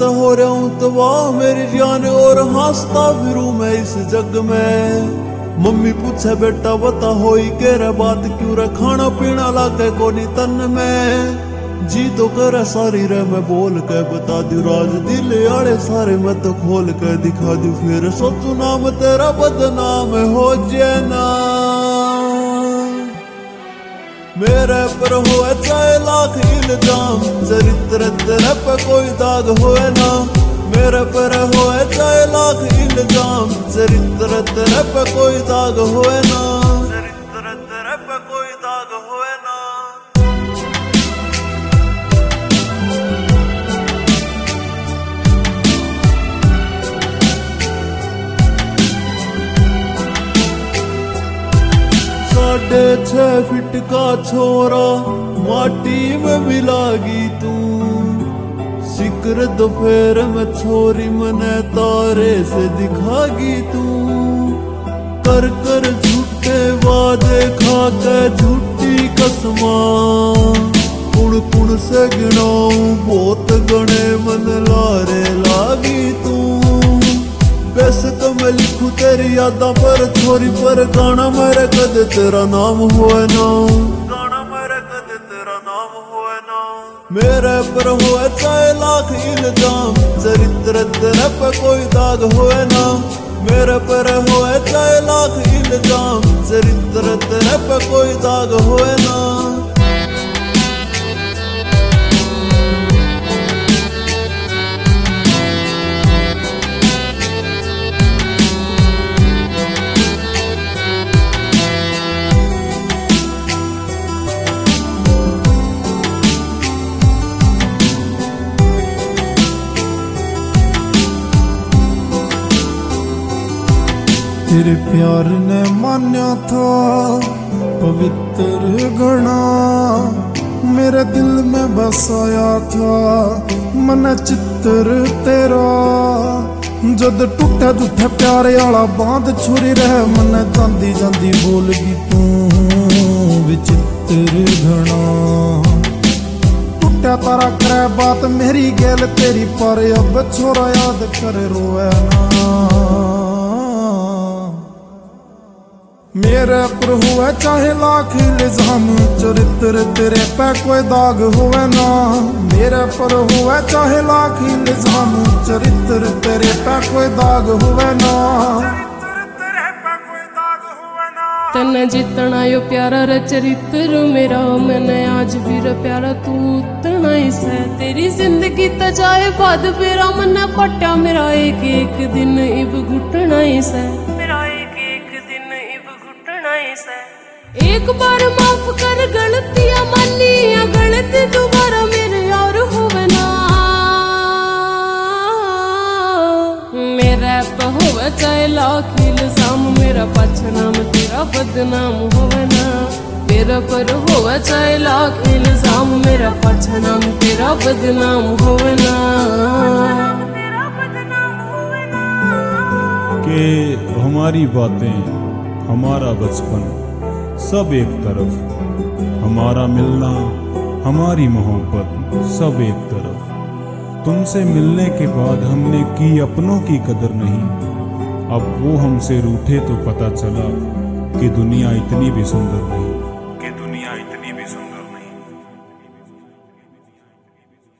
तो हो रहा हूँ तबाह मेरी जान और हंसता फिरूं मैं इस जग में। मम्मी पूछे बेटा बता होई के रे बात क्यों रे खाना पीना लागे कोनी तन में। जी तो करे सारी रे मैं बोल के बता दू राज दिल आड़े सारे मैं तो खोल के दिखा दू फिर सोचू नाम तेरा बदनाम हो जाना। मेरे पर होए चाहे लाख इल्जाम चरित्र तेरे पे कोई दाग होए ना। मेरे पर होए चाहे लाख इल्जाम चरित्र तेरे पे कोई दाग होए ना। चरित्र तेरे पे कोई दाग होए ना। छह फीट का छोरा माटी में मिलागी तू। सिकर दोपहर में छोरी मने तारे से दिखागी तू। कर कर झूठे वादे खा के झूठी कसमा। कुण कुण से गिनाऊं बहुत गणे मन लारे लागी तू। वैसे तो मैं लिखूं तेरी यादा पर छोरी पर गाना मेरे कद तेरा नाम होए ना। गाना मेरे कद तेरा नाम होए ना। मेरे पर होए चाहे लाख इल्जाम चरित्र तेरे पे कोई दाग होए ना। मेरे पर होए चाहे लाख इल्जाम चरित्र तेरे पे कोई दाग होए ना। तेरे प्यार ने मान्या था पवित्र घना। मेरे दिल में बसाया था मन चित्र तेरा। जद टूटा झूठा प्यार आला बांध छुरी रह मन जांदी जांदी बोलगी तू विचित्र घना। टूटा तारा करे बात मेरी गैल तेरी पर अब छोरा याद करे रोए ना। मेरे पर हुआ चाहे लाख इल्जाम चरित्र तेरे पे कोई दाग हुए ना। मेरे पर हुआ चाहे लाख इल्जाम चरित्र तेरे पे कोई दाग हुए ना। तने जितना यो प्यारा रे चरित्र मेरा मैंने आज भी रे प्यारा तू उतना ही से। तेरी जिंदगी तो जाए बाद मेरा मन पट्टा मेरा एक एक दिन इब घुटना ही से। एक बार माफ कर गलतियां मानी या गलती दोबारा मेरे और होवे ना। मेरे पे होवे चाहे लाख इल्जाम मेरा पाछा नाम तेरा बदनाम होवे ना। मेरे पर होवे चाहे लाख इल्जाम मेरा पाछा नाम तेरा बदनाम होवे ना। कि हमारी बातें हमारा बचपन सब एक तरफ। हमारा मिलना हमारी मोहब्बत सब एक तरफ। तुमसे मिलने के बाद हमने की अपनों की कदर नहीं। अब वो हमसे रूठे तो पता चला कि दुनिया इतनी भी सुंदर नहीं।